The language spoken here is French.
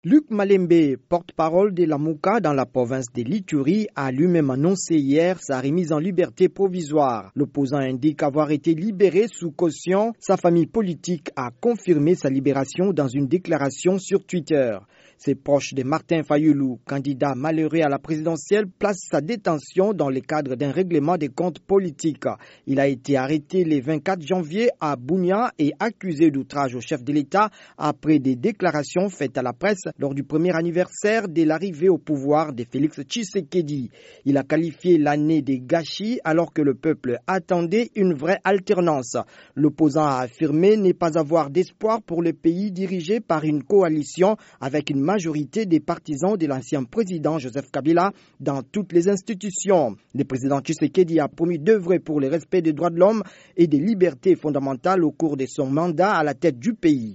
Luc Malembe, porte-parole de la Mouka dans la province de l'Ituri, a lui-même annoncé hier sa remise en liberté provisoire. L'opposant indique avoir été libéré sous caution. Sa famille politique a confirmé sa libération dans une déclaration sur Twitter. Ses proches de Martin Fayulu, candidat malheureux à la présidentielle, placent sa détention dans le cadre d'un règlement des comptes politiques. Il a été arrêté le 24 janvier à Bunia et accusé d'outrage au chef de l'État après des déclarations faites à la presse lors du premier anniversaire de l'arrivée au pouvoir de Félix Tshisekedi. Il a qualifié l'année de gâchis alors que le peuple attendait une vraie alternance. L'opposant a affirmé ne pas avoir d'espoir pour le pays dirigé par une coalition avec une majorité des partisans de l'ancien président Joseph Kabila dans toutes les institutions. Le président Tshisekedi a promis d'œuvrer pour le respect des droits de l'homme et des libertés fondamentales au cours de son mandat à la tête du pays.